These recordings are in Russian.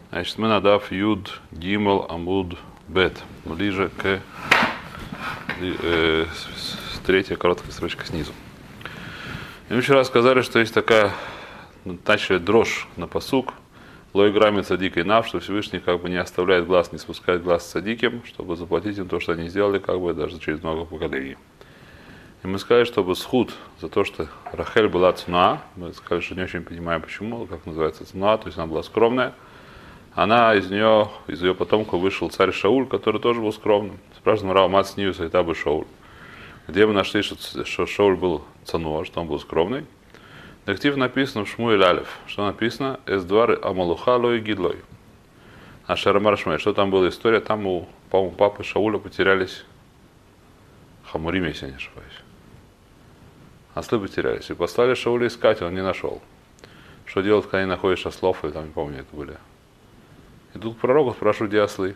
Значит, мы на даф Юд Гимел Амуд Бет. Ближе к третья короткая строчка снизу. И мы вчера сказали, что есть такая, начали дрожь на пасук. Лой грамит садик и нав, что Всевышний как бы не оставляет глаз, не спускает глаз с садиким, чтобы заплатить им то, что они сделали, как бы даже через много поколений. И мы сказали, чтобы схуд за то, что Рахель была цнуа, мы сказали, что не очень понимаем, почему, как называется цнуа, то есть она была скромная. Она из ее потомков вышел царь Шауль, который тоже был скромным. Спрашиваем Рава Мат Снивус Айтабы Шауль. Где мы нашли, что Шауль был цануа, что он был скромный? Актив написано в Шмуэль Алеф. Что написано? Эсдвары Амалухалой Гидлой. А Шарамар Шмуэль. Что там была история? Там у, по-моему, папы Шауля потерялись хамурим, если я не ошибаюсь. Ослы потерялись. И послали Шауля искать, он не нашел. Что делать, когда они находят ослов, или там, не помню, это были. И тут пророку спрашивают, где ослы.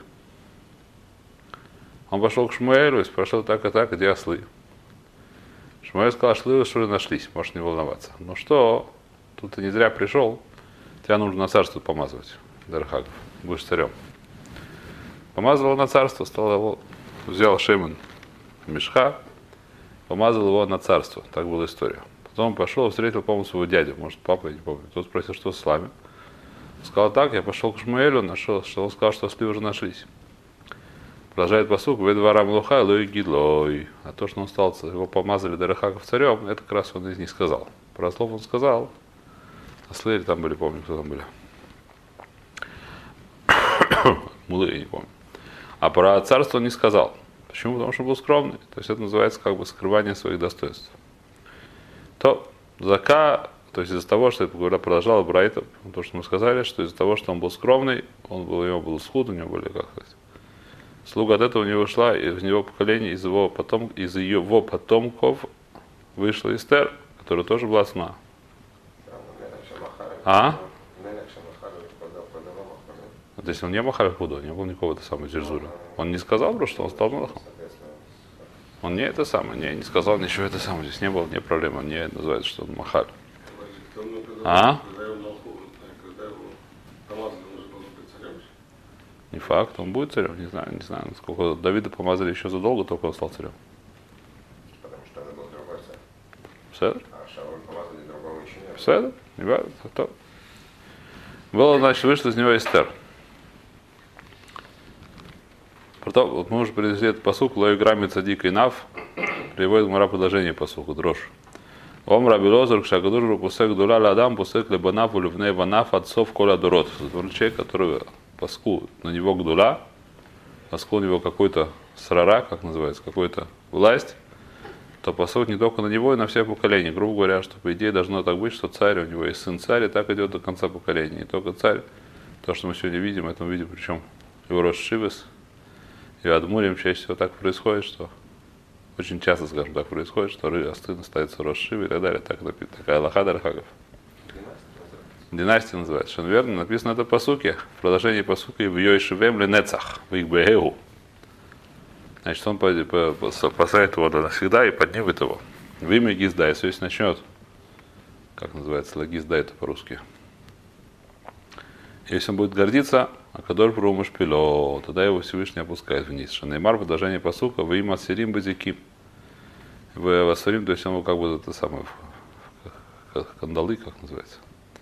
Он пошел к Шмуэлю и спрашивал так и так, где ослы. Шмуэль сказал, что ослы нашлись, можешь не волноваться. Ну что, тут ты не зря пришел, тебя нужно на царство помазывать, Дархагов, будешь царем. Помазал его на царство, стал его, взял Шемен мешха, помазал его на царство, так была история. Потом пошел и встретил, по-моему, своего дядю, может, папа, я не помню. Тот спросил, что с вами. Сказал так, я пошел к Шмуэлю, нашел, что он сказал, что ослы уже нашлись. Продолжает пасук, вы двора млуха, лой гидлой. А то, что он стал, его помазали Дарахаков царем, это как раз он из них сказал. Про ослов он сказал. Ослы или там были, помню, кто там были. Мулы, я не помню. А про царство он не сказал. Почему? Потому что он был скромный. То есть это называется как бы скрывание своих достоинств. То зака, то есть из-за того, что это продолжало Брайта, то, что мы сказали, что из-за того, что он был скромный, у него был схуд, у него были, как сказать, слуга от этого у него шла, и из него поколения, из его потомков вышла Эстер, которая тоже была сна. А? Вот если он не махал худо, не было никакого это самого зерзура. Он не сказал просто, что он стал малахом. Он не это самое, не сказал ничего это самое. Здесь не было ни проблемы, он не называется, что он махаль. А? Не факт, он будет царем, не знаю, насколько Давида помазали еще задолго, только он стал царем. Потому что это был другой царь. Седр? А Шауль помазали другого еще нет. Седр? Не важно, кто? Было, значит, вышла из него Эстер. Потом, вот мы уже привезли этот пасук, лой грамми цадик и нав, приводит Гмара предложение пасуку, дрожь. Ом раби Лозер, кшагадур пусек дула ладам, пусек лебанав, улюбней ванав, отцов коля дурот. Человек, который паску на него гдула, паску у него какой-то срара, как называется, какой-то власть, то пасук не только на него, и на все поколения. Грубо говоря, что по идее должно так быть, что царь, у него есть сын царь, и так идет до конца поколения. Не только царь, то, что мы сегодня видим, это мы видим, причем его Рошшивес, и Адмурим чаще всего так происходит, что очень часто, скажем так, происходит, что сын становится Рошшивой и так далее. Такая Аллаха Дархагов. Династия называется, что верно, написано это по суке, в продолжении по суке в Йойшевем Ленецах, в их Бегеу. Значит, он посадит его навсегда и поднимет его. В имя Гизда, если начнет, как называется, Лагизда это по-русски. Если он будет гордиться, Акадор Прумаш Пило, тогда его Всевышний опускает вниз. Шанеймар, продолжение посука, в имя Асирим Базики. В Асирим, то есть он как бы это самое, кандалы, как называется.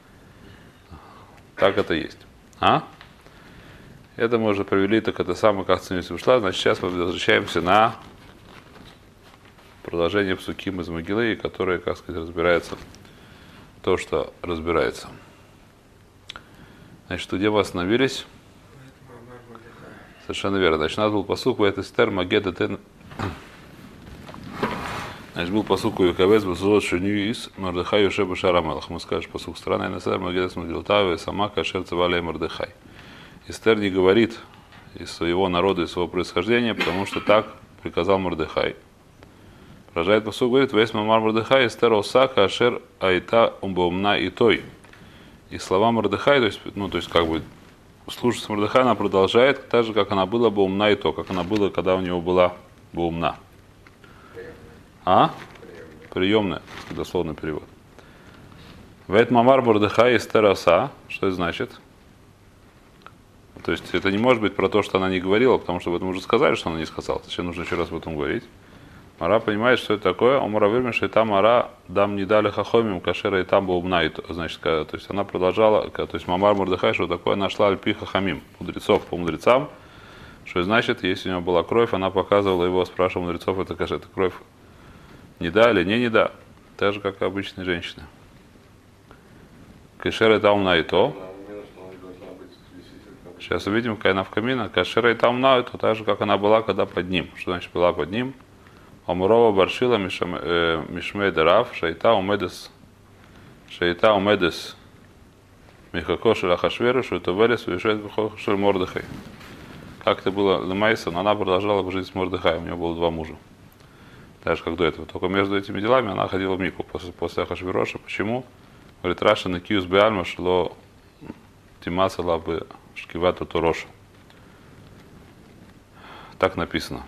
Так это есть. А? Это мы уже провели, так это самое, как ценность ушла. Значит, сейчас мы возвращаемся на продолжение псуким из Могилы, которое, как сказать, разбирается то, что разбирается. Значит, где мы остановились? Совершенно верно. Значит, у нас был посук в этой стер Магеда Тен. Значит, был посук у Юкавец, Базуот Шуньюис, Мордехай Юшеба Шарамелах. Мы скажем посук страны на стер Магеда Смагилтавы, сама Кашер Цевалей Мордехай. Эстер не говорит из своего народа, из своего происхождения, потому что так приказал Мордехай. Продолжает посук, говорит, весь Мамар Мордехай, Эстер Осака Ашер Айта Умбаумна и Той. И слова Мордехай, то есть как бы слушаться Мордехай, она продолжает так же, как она была бы умна и то, как она была, когда у него была бы умна. А? Приемная, дословный перевод. Вейт Мамар Мордехай Эстер Оса, что это значит? То есть это не может быть про то, что она не говорила, потому что об этом уже сказали, что она не сказала. Зачем нужно еще раз об этом говорить? Мара понимает, что это такое. Омара вырмеш, и там Мара дам не дали хахомим, кашера и там баумнай. Значит, то есть она продолжала, то есть Мамар Мордехай, что такое, нашла альпи хахамим, мудрецов по мудрецам. Что значит, если у него была кровь, она показывала его, спрашивала мудрецов, это кровь не да или не да. Так же, как и обычные женщины. Кашера и там и то. Сейчас увидим, какая она в камине. Кашера и там на это, так же, как она была, когда под ним. Что значит была под ним? Амурова баршила мишмей дарав, шайта умедес михако шел Ахашверу, что это велес уезжает в Мордехай. Как это было Лемайса, но она продолжала жить с Мордехаем, у нее было 2 мужа. Так же, как до этого. Только между этими делами она ходила в Мику после Ахашвероша. Почему? Говорит, Раша на киус беальма шло тимасала бы шкивату туроша. Так написано.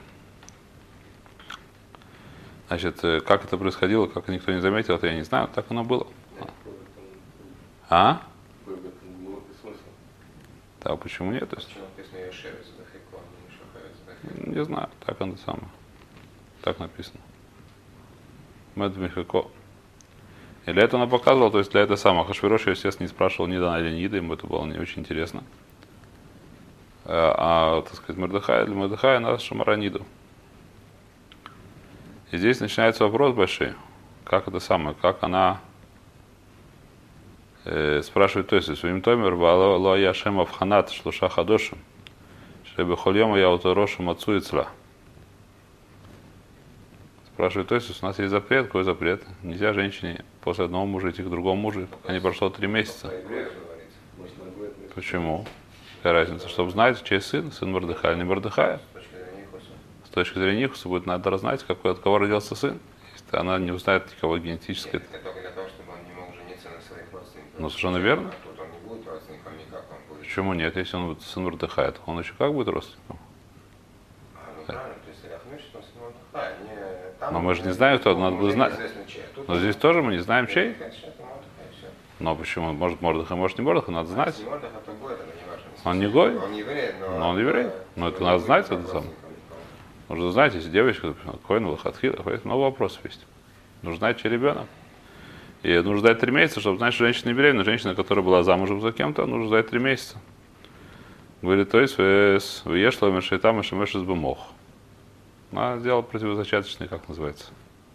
Значит, как это происходило, как никто не заметил, это я не знаю, так оно было. А? Да, почему нет? Не знаю, так оно самое. Так написано. Мед Михако. Или это она показывала, то есть для этого самого Ахашвероша, естественно, не спрашивал ни да или ни да, ему это было не очень интересно. Так сказать, Мордехай, для Мордехая она Шамараниду. И здесь начинается вопрос большой, как это самое, как она спрашивает, то есть, своим томер, ло я шема вханат шлуша хадошим, чтобы хольема я уторошу мацу ицла. Спрашивает, то есть, у нас есть запрет, какой запрет? Нельзя женщине после одного мужа идти к другому мужу, пока не прошло 3 месяца. Почему? Какая разница? Чтобы знать, чей сын Мордехая, не Мордехая. С точки зрения Нихуса будет надо знать, от кого родился сын. Если она не узнает никого генетически. Нет, это только для того, чтобы он не мог жениться на своих родственниках. Ну, совершенно верно. А тут он не будет родственником никак, он будет. Почему нет? Если он сын Мордехая, то он еще как будет родственником? Ну правильно, то есть Рахмиш, что сын Мордехая, не там. Но мы же не знаем, кто, надо было знать. Но здесь тоже мы не знаем, чей. Но почему? Может Мордехай, может не Мордехай, надо знать. Он не гой? Он еврей, но он еврей. Но это надо знать, это самое. Нужно знать, если девочка, Коэн, Лохатхила, много вопросов есть. Нужно знать, чей ребенок. И нужно ждать 3 месяца, чтобы знать, что женщина не беременна. Женщина, которая была замужем за кем-то, нужно ждать 3 месяца. Говорит, то есть, выешло мешайтам и шемешес бы мох. Она сделала противозачаточный, как называется.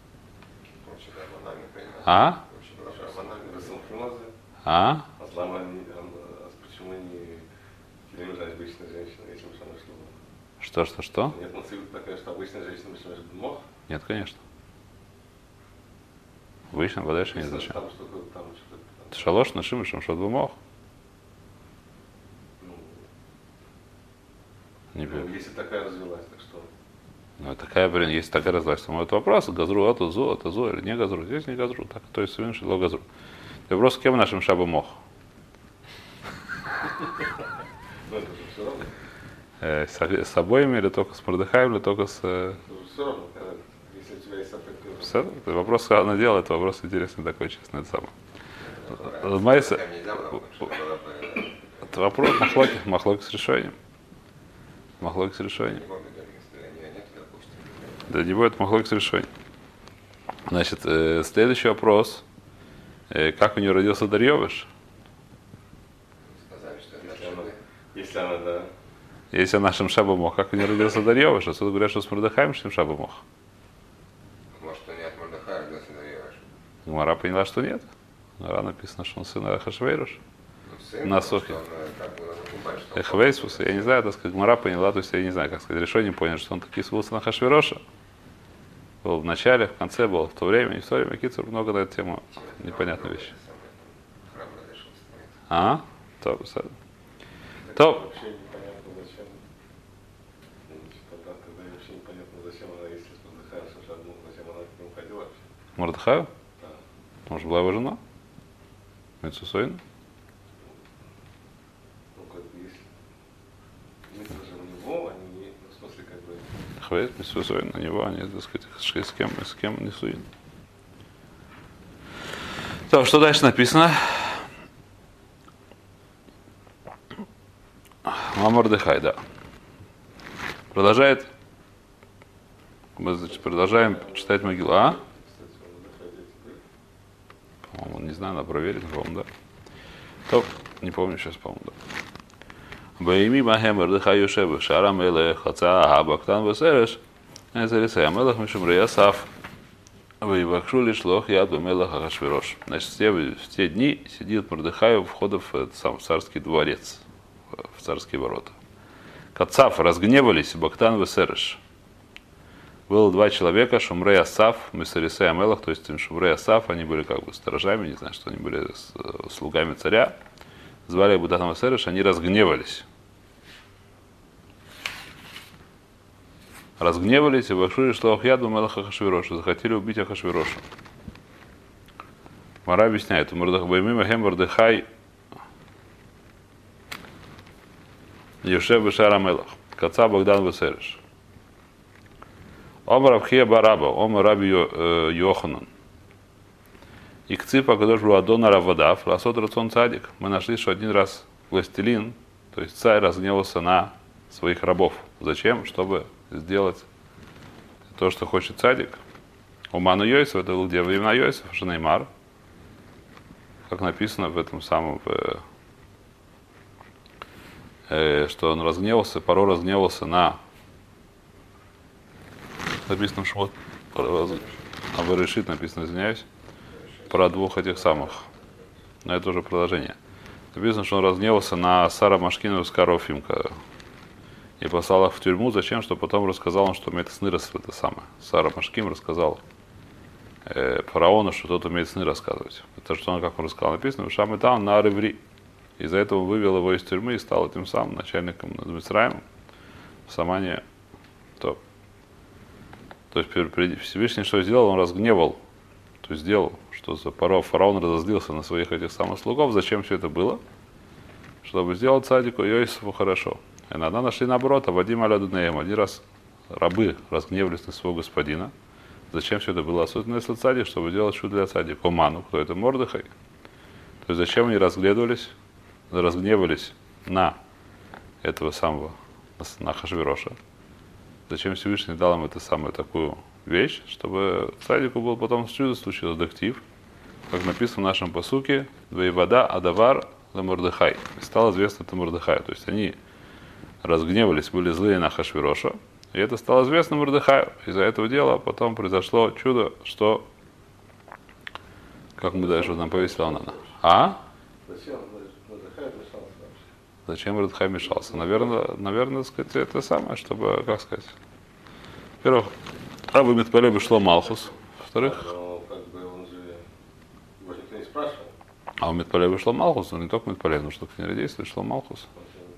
А? А? Почему не беременная обычная женщина, если мы сами шло? Что? Нет, но такая, что обычная женщина начинает мох. Нет, конечно. Обычно подальше нет зачем. Шалош нашим что бы мог. Если такая развилась, так что? Ну, такая, если такая развилась, то это вопрос, газру, это зу, или не газру. Здесь не газру, так, то есть свин шило газру. Вопрос, с кем нашим шабы мох? С обоими или только с Мордехаем, или только с... Все равно, если у тебя есть все, вопрос, как она делает, это вопрос интересный такой, честно, это самое. Майса... Это вопрос махлоки с решением. Махлоки с решением. Да не будет махлоки с решением. Значит, следующий вопрос. Как у нее родился Дарьевыш? Если она, да. Если она Шимшаба мох, как у нее родился Дарьевыш? Отсюда говорят, что с Мордехаем Шимшаба мох. Может, что не от Мордехая родился Дарьевыш? Гмара поняла, что нет. Гмара написано, что он сын Ахашвейруш. На Сохе. Эхвейсус, я не знаю, так сказать, Гмара поняла, то есть я не знаю, как сказать, решение понял, что он таки сын Ахашвейроша. Был в начале, в конце, был в то время, не в то время. Кицур, много на эту тему непонятная вещь. А? То. Вообще непонятно зачем. Тогда вообще непонятно, зачем она, если с Мордехаем Шашадну, зачем она к нему ходила вообще. Мордехаю? Да. Потому что была его жена. Мецусойна. Ну, как бы, если... Митцва же у него, они не... В смысле, как бы... Хвейт, Мецусойна, на него, они, так сказать, с кем не суин. Так, что дальше написано? Мордехай, да. Продолжает. Мы продолжаем читать могилу. По-моему, не знаю, надо проверить, по-моему, да. Топ, не помню сейчас, по-моему, да. Баими Махем Мордехай Юшев, Шара Мелех, Хаца, Бактан Весереш, Эзерисей Амелах Мишумрей Асаф. Вывакшули шлох яд Мелах Ахашвирош. Значит, в те дни сидит Мордехай у входа в царский дворец, в царские ворота. Кацав разгневались, Бактан Весереш. Было два человека, Шумрей Асаф, Месарисей Амелах, то есть Шумрей Асаф, они были как бы сторожами, не знаю, что они были слугами царя. Звали их Бактан Весереш, они разгневались. Разгневались и вошли, что Ахьяду Мелаха Ахашвироша, захотели убить Ахашвироша. Мара объясняет, Мордехай Юшев Бешара Мелах, Каца Богдан Весереш. Омар Абхия Бараба, Омар Раби Йоханан. Икципа Кадош Руадона Равадав, Ласот Рацон Цадик. Мы нашли, что один раз властелин, то есть царь, разгневался на своих рабов. Зачем? Чтобы сделать то, что хочет цадик. Уману Йосиф, это был где времена Йосифа, Шанеймар, как написано в этом самом, что он разгневался, Паро разгневался на, написано в Шмот, а Берешит написано, извиняюсь, про двух этих самых, но это уже продолжение. Написано, что он разгневался на Сара Машкину и Скарофимка и послал их в тюрьму. Зачем? Что потом рассказал он, что умеет сны это самое. Сара Машким рассказал фараону, что тот умеет сны рассказывать. Это что он, как он рассказал, написано, Шам и там на Ареври. Из-за этого вывел его из тюрьмы и стал этим самым начальником над Мицраимом в Самане. То есть Всевышний что сделал? Он разгневал, то есть сделал, что фараон разозлился на своих этих самых слугов. Зачем все это было? Чтобы сделать цадику Йосифу хорошо. И иногда нашли наоборот, а Вадим Алядунеем. Один раз рабы разгневались на своего господина. Зачем все это было? Особенно если цадик, чтобы делать чудо для цадика. Оману, кто это? Мордехай. То есть зачем они разгневались на этого самого, на Ахашвироша? Зачем Всевышний дал им это самую такую вещь, чтобы цадику был потом чудо случилось, дактив, как написано в нашем пасуке, Двоевода Адавар за Мордехай. И стало известно это Мордехаю. То есть они разгневались, были злые на Ахашвироша, и это стало известно Мордехаю. Из-за этого дела потом произошло чудо, что, как мы дальше нам повесила Нана. А? Зачем Мордехай мешался? Наверное, сказать, это самое, чтобы, как сказать, во-первых, Рабы Митпале бы шло Малхус, во-вторых, а у Митпале бы шло Малхус, но не только Митпале, но что к ней действует, шло Малхус.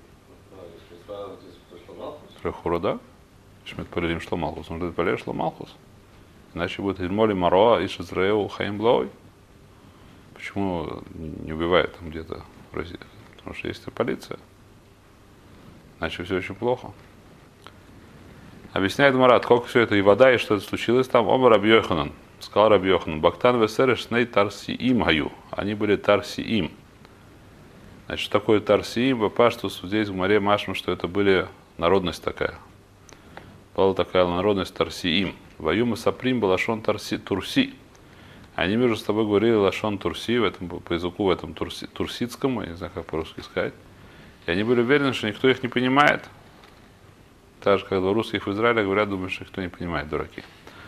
Рехура, да? Митпале шло Малхус, но Митпале шло Малхус. Иначе будет Ильмоли Мароа, Иш Израил, Хаим Блой. Почему не убивает там где-то в России? Потому что есть полиция. Иначе все очень плохо. Объясняет Марат, сколько все это и вода, и что это случилось там. Омар Раби Йоханан. Сказал Раби Йоханан. Бактан Весереш Сней Тарсиим Гаю. Они были Тарсиим. Значит, что такое Тарсиим? Бапаштус здесь в море Машма, что это были народность такая. Была такая народность Тарсиим. Ваюм и Саприм был Лашон Турси. Они между собой говорили Лашон Турси, в этом, по языку в этом турсидском, я не знаю, как по-русски сказать. И они были уверены, что никто их не понимает. Так же, когда у русских в Израиле говорят, думают, что никто не понимает, дураки.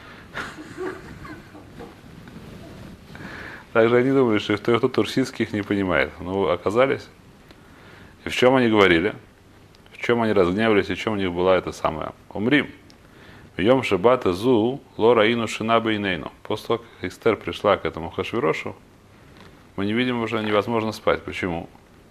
Также они думали, что кто турсидских не понимает. Но оказались. И в чем они говорили? В чем они разгневались, и в чем у них была эта самая Умрим. Йом Шабата Зу Лораину Шинабейнейну. После того, как Эстер пришла к этому Хашвирошу, мы не видим, уже невозможно спать. Почему?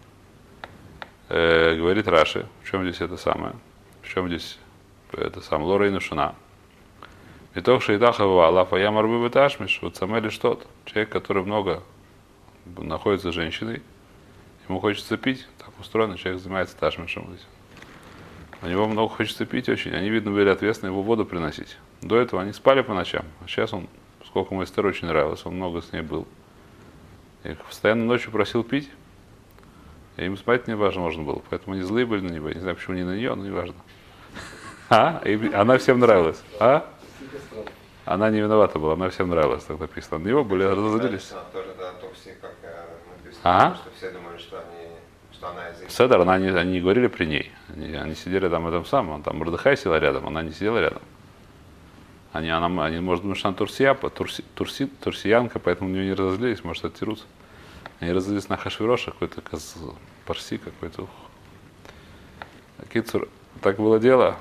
Говорит Раши, в чем здесь это самое? В чем здесь это самое? Лораину Шина. И то, что Идахава Алафа Ямарбы Беташмиш, вот самели что-то. Человек, который много находится с женщиной, ему хочется пить, так устроено, человек занимается ташмишем. У него много хочется пить очень. Они, видно, были ответственны его воду приносить. До этого они спали по ночам. А сейчас он, сколько ему Эстер очень нравилось, он много с ней был. И постоянно ночью просил пить. И им спать не важно можно было. Поэтому они злые были на него. Я не знаю, почему не на нее, но не важно. И она всем нравилась. Она не виновата была, она всем нравилась, так написано. На него были разозлились. Тоже, да, токсик, как написано, что все думали, что она из их... Седер, они не говорили при ней. Они сидели там этом самом. Там Мордехай сидела рядом, она не сидела рядом. Они может думать, что она турсиянка, поэтому на нее не разозлились, может оттирутся. Они разозлились на Хашвироша, какой-то парси какой-то. Кицур, так было дело.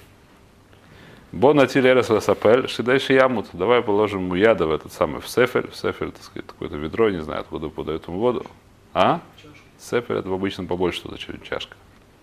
Бо натили эрес ласапель, шидайши ямут. Давай положим ему яда в этот самый, в сефель, так сказать, какое-то ведро, не знаю, откуда подают ему воду. Сефель это обычно побольше туда, чем чашка.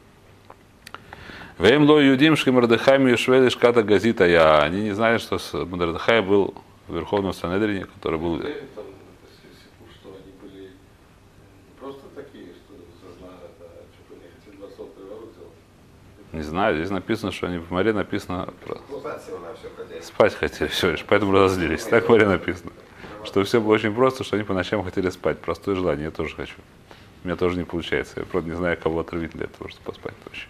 Вейм ло юдим шки Мордехай швели шката газита я. Они не знали, что Мордехай был в Верховном Санедрине, который был... Что они были просто такие, что знают, что они хотели 20 приворот делать. Не знаю, здесь написано, что они в море написано... Спать хотели, все лишь, поэтому разозлились. Так в море написано. Что все было очень просто, что они по ночам хотели спать. Простое желание, я тоже хочу. У меня тоже не получается. Я просто не знаю, кого отравить для того, чтобы поспать точно.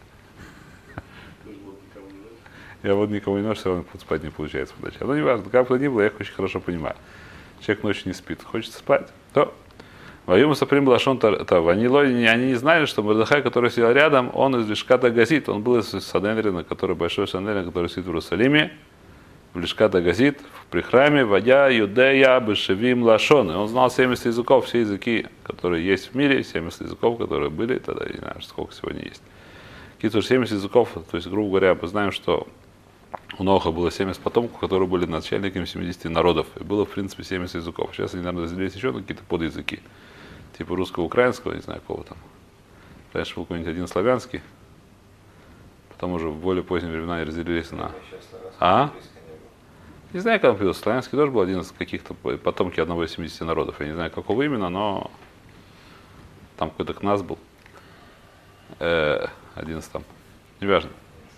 Я вот никому не ношу, все равно спать не получается по ночам. Но не важно, как бы то ни было, я их очень хорошо понимаю. Человек ночью не спит, хочется спать, то Ваюма Саприм Лашон Тав. Они не знали, что Мордехай, который сидел рядом, он из Лишката Газит. Он был из Санедрина, который большой Санедрин, который сидит в Иерусалиме, в Лишката Газит, при храме, Вадя, Юдея, Бешевим, Лашон. И он знал 70 языков, все языки, которые есть в мире, 70 языков, которые были тогда, я не знаю, сколько сегодня есть. Кицур 70 языков, то есть, грубо говоря, мы знаем, что у Ноха было 70 потомков, которые были начальниками 70 народов. И было, в принципе, 70 языков. Сейчас они, наверное, разделились еще на какие-то подязыки. Типа русского-украинского, не знаю, какого там. Раньше был какой-нибудь один славянский. Потом уже в более поздние времена они разделились на... Не знаю, как он появился. Славянский тоже был один из каких-то потомки одного из 70 народов. Я не знаю, какого именно, но там какой-то кназ был. Один из там. Неважно.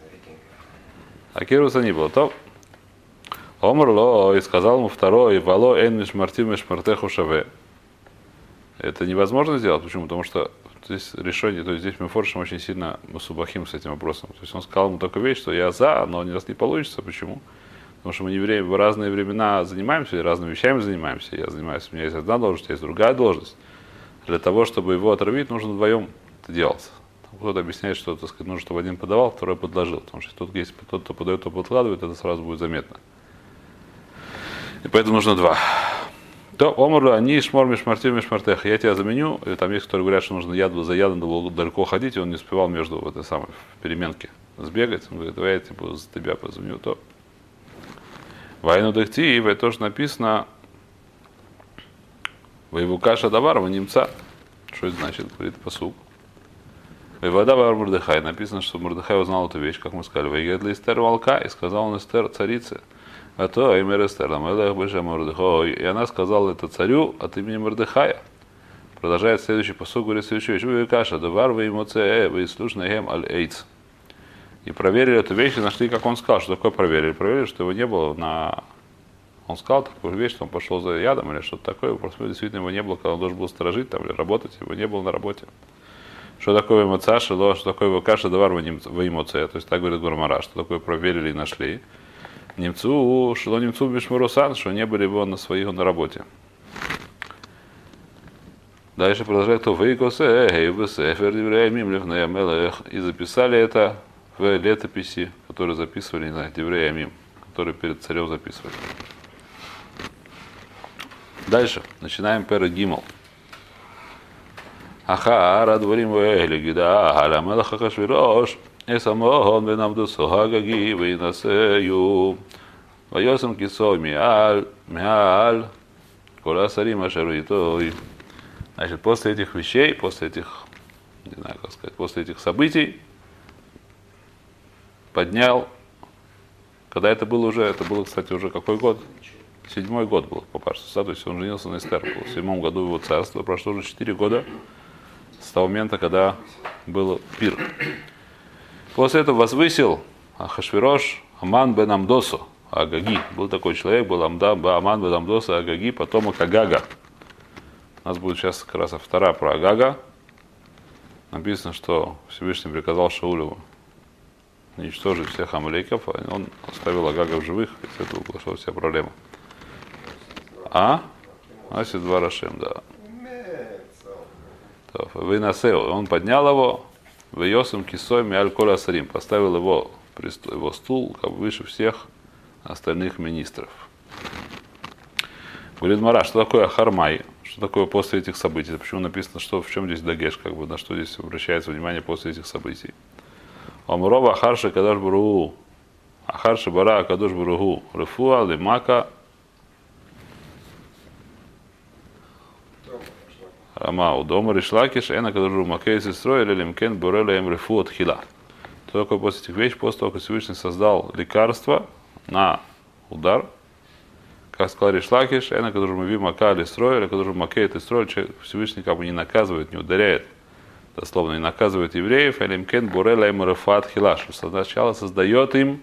А Кируса не было. То Омрло и сказал ему второй, Вало энмиш мартимиш мартеху шаве. Это невозможно сделать. Почему? Потому что здесь решение, то есть здесь мы форшим очень сильно мусубахим с этим вопросом. То есть он сказал ему такую вещь, что я за, но у нас не получится. Почему? Потому что мы евреи в разные времена занимаемся, и разными вещами занимаемся. Я занимаюсь, у меня есть одна должность, есть другая должность. Для того, чтобы его отравить, нужно вдвоем это делать. Кто-то объясняет, что, так сказать, нужно, чтобы один подавал, второй подложил. Потому что тут есть тот, кто подает, кто подкладывает, это сразу будет заметно. И поэтому нужно два. То омру они шмор мишмартив мишмартех. Я тебя заменю. И там есть, которые говорят, что нужно яду за ядом далеко ходить, и он не успевал между в этой самой переменке сбегать. Он говорит, давай я типа, за тебя позвоню. То войну дехти, и это тоже написано воевукаша даварова немца. Что это значит? Говорит посуд. Вода вар Мордехай. Написано, что Мордехай узнал эту вещь, как мы сказали. Вейгет ли Эстер волка, и сказал он Эстер царице. А то имя Эстер, и она сказала это царю от имени Мордехая. Продолжает следующий посуд, говорит следующую вещь. Воевукаша давар воемоце воислушнаем аль эйц. И проверили эту вещь и нашли, как он сказал. Что такое проверили? Проверили, что его не было на... Он сказал такую вещь, что он пошел за ядом или что-то такое. Просто действительно его не было, когда он должен был сторожить там или работать. Его не было на работе. Что такое эмоция, что такое вакаша давар в эмоция. То есть так говорит Гурмара, что такое проверили и нашли. Немцу, что немцу бишмурусан, что не были его на своих на работе. Дальше продолжает, кто и записали это в летописи, которые записывали, не знаю, Деврей Амим, которые перед царем записывали. Дальше начинаем Пера Гимл. אחר הדברים האלה גידה על המלך אחשוורוש אסמון בן עבדוסו הגגי וינשאו וישם כיסוי מעל כל השרים אשר איתו. Значит, после этих вещей, после этих, не знаю, как сказать, после этих событий поднял, когда это было уже, это было, кстати, уже какой год? 7-й год был по паршусу, то есть он женился на Эстер, был в 7-м году его царства, прошло уже 4 года. С того момента, когда был пир. После этого возвысил Ахашвирош Аман бен Амдосу Агаги. Был такой человек, был Аман бен Амдоса Агаги, потомок Агага. У нас будет сейчас как раз вторая про Агага. написано, что Всевышний приказал Шаулю уничтожить всех амалеков, а он оставил Агага в живых, и с этого пошла вся проблема. Асид два Рашем, да. Вейнасео, он поднял его, Вейосом кисой миаль коля асарим, поставил его стул как бы выше всех остальных министров. Говорит Мара, что такое Ахармай, что такое после этих событий, почему написано, что в чем здесь дагеш, как бы, на что здесь обращается внимание после этих событий. Омрова Ахарша Кадош Баругу, Ахарша Бара Кадош Баругу, Рефуа Лимака Рамау, дома Ришлакиш, Эна Кадош Макей Сестрой, или Лимкен Бурела Эм Рефуа Тхила. Что такое после этих вещей, после того, как Всевышний создал лекарство на удар, как сказал Ришлакиш, Эна Кадош Мака Листрой, или Кадош Макей Сестрой, Всевышний как бы не наказывает, не ударяет, дословно не наказывает евреев, Элимкен Бурела Эм Рефуа Тхила, что сначала создает им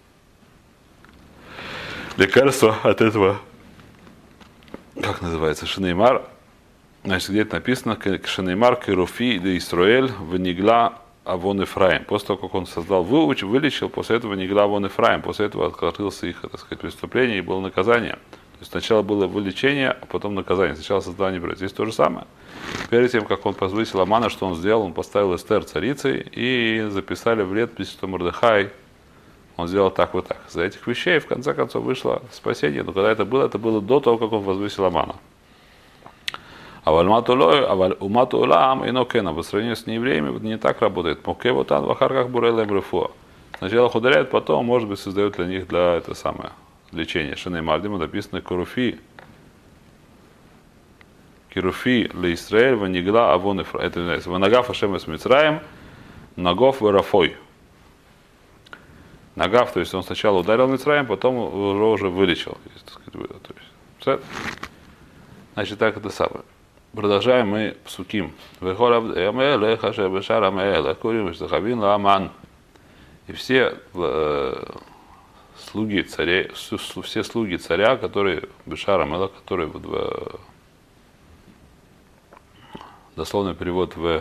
лекарство от этого, как называется, Шинеймар. Значит, где-то написано, Шинеймар Керуфи де Исраэль венигла Авон Ефраим. После того, как он создал, вылечил, после этого нигла Авон Ефраим, после этого открылся их, так сказать, преступление и было наказание. То есть сначала было вылечение, а потом наказание. Сначала создание брать. Здесь то же самое. Перед тем, как он возвысил Амана, что он сделал, он поставил Эстер царицей и записали в летопись, что Мордехай, он сделал так вот так. За этих вещей, в конце концов, вышло спасение. Но когда это было до того, как он возвысил Амана. А умату улам и нокена, по сравнению с неевреями, не так работает. Моке вот он в ахарках бурелем рефуа. Сначала их ударяют, потом, может быть, создают для них для это самое лечение. Шинеймардима написано Кируфи ле Исраэль ванигла авон Ефраим. Это называется Ванагав Ашем эс Мицраем Нагов верафой. Нагав, то есть он сначала ударил Мицраем, потом уже вылечил. Значит, так это самое. Продолжаем мы псуким. И все слуги царя, которые Бешара Мелах, которые дословный перевод в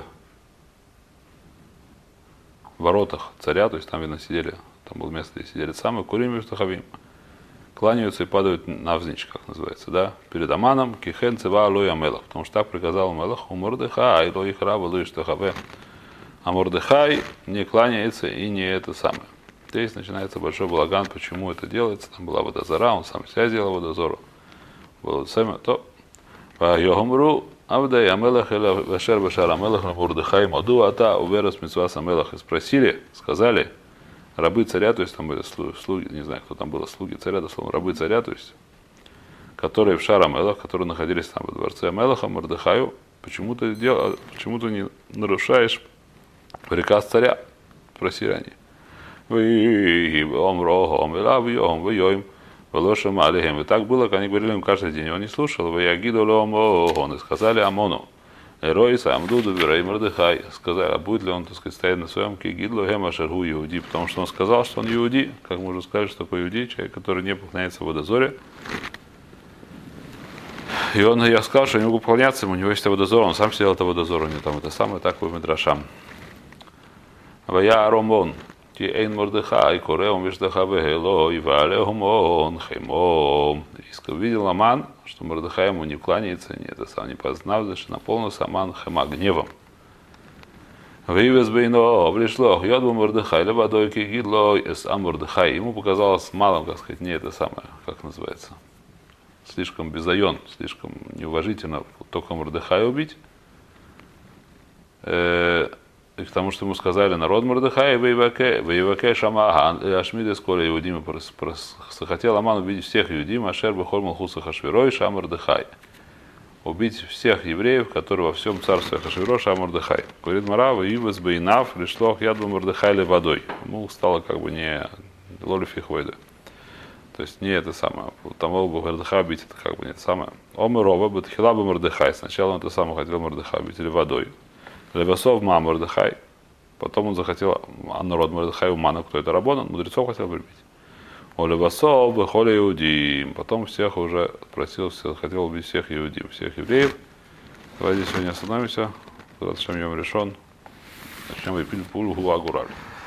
воротах царя, то есть там, видно, сидели, там было место, где сидели самые, Курим и Штахавим, кланяются и падают навзничь, как называется, да, перед Аманом, Кихен Цева Алоя Мелах, потому что так приказал Мелах, у Мордехай, Лоих Раба, Лоиш Тахаве, а Мордехай не кланяется и не это самое. Здесь начинается большой балаган, почему это делается, там была водозора, он сам себя сделал водозору, было самое, то, Йогомру, Авдай Амелах, Вашер Башар Амелах, Мордехай, Маду, Ата, Уверас Митсвас Амелах, и спросили, сказали, рабы царя, то есть там были слуги, не знаю, кто там был, слуги царя, дословно, рабы царя, то есть, которые в Шар Амелах, которые находились там во дворце Амелаха, Мордехаю, почему ты не нарушаешь приказ царя, спросили они. И так было, как они говорили им каждый день, он не слушал, и сказали Амону, Ройса Амдуду Верай Мордехай, сказали, а будет ли он, так сказать, стоять на своем кигидлу Хема Шаргу Иуди, потому что он сказал, что он Иуди, как мы уже сказали, что такое Иуди, человек, который не поклоняется в водозоре. И я сказал, что я не могу поклоняться ему, у него есть водозор, он сам сидел это водозор, у него там это самое, такое Медрашам. Вая Аромон, Ки Эйн Мордехай, Кореум Виштахаве Хело, Ивалехумон, Хеймом. Видел Аман, что Мордехай ему не кланяется, не это сам не познав, что наполнился Аман Хема гневом. Вивез Бейно, пришло, Йодбу Мордехай, Левадой Кигидло, Эсам Мордехай. Ему показалось малым, как сказать, не это самое, как называется, слишком безайон, слишком неуважительно только Мордехая убить. И потому что ему сказали народ Мордехай, воеваке Шама, Ашмидес Коля Иудима, захотел Аман убить всех Иудим, Ашер Бахоль Малхуса Хашвирой, Шам Мордехай. Убить всех евреев, которые во всем царстве Хашвиро, Шам Мордехай. Говорит Мара, Ивас Бейнав, пришло Ядва Мордехай ли водой. Ему стало как бы не лолифих войды. То есть не это самое. Там бы Мордехай убить, это как бы не это самое. Омерова, Бетхила бы Мордехай. Сначала он это самое хотел Мордехай убить или водой. Левасов Ма Мордехай. Потом он захотел народ Мордехай Умана, кто это Рабон, мудрецов хотел прибить. О Левасов Бехоля Иудим. Потом всех уже просил, хотел убить всех Иудим, всех евреев. Давайте сегодня остановимся. Шамьем решен. Зачем вы пили пулю гуагураль?